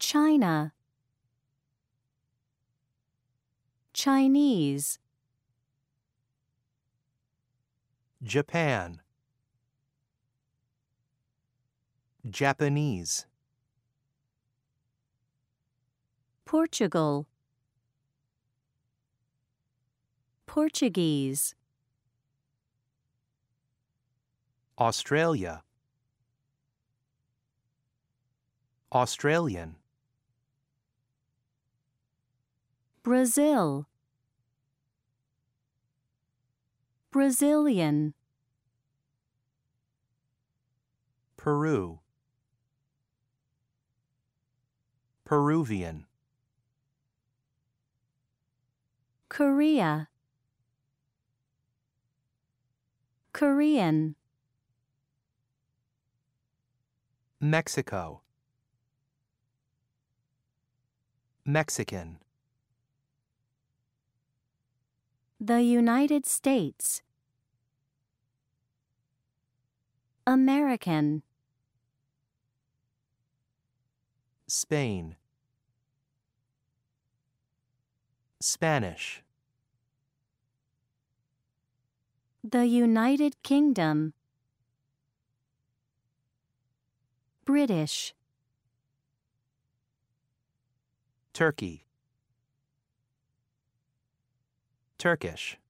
China, Chinese, Japan, Japanese, Portugal, Portuguese, Australia, Australian, Brazil, Brazilian, Peru, Peruvian, Korea, Korean, Mexico, Mexican, the United States, American, Spain, Spanish, the United Kingdom, British, Turkey, Turkish.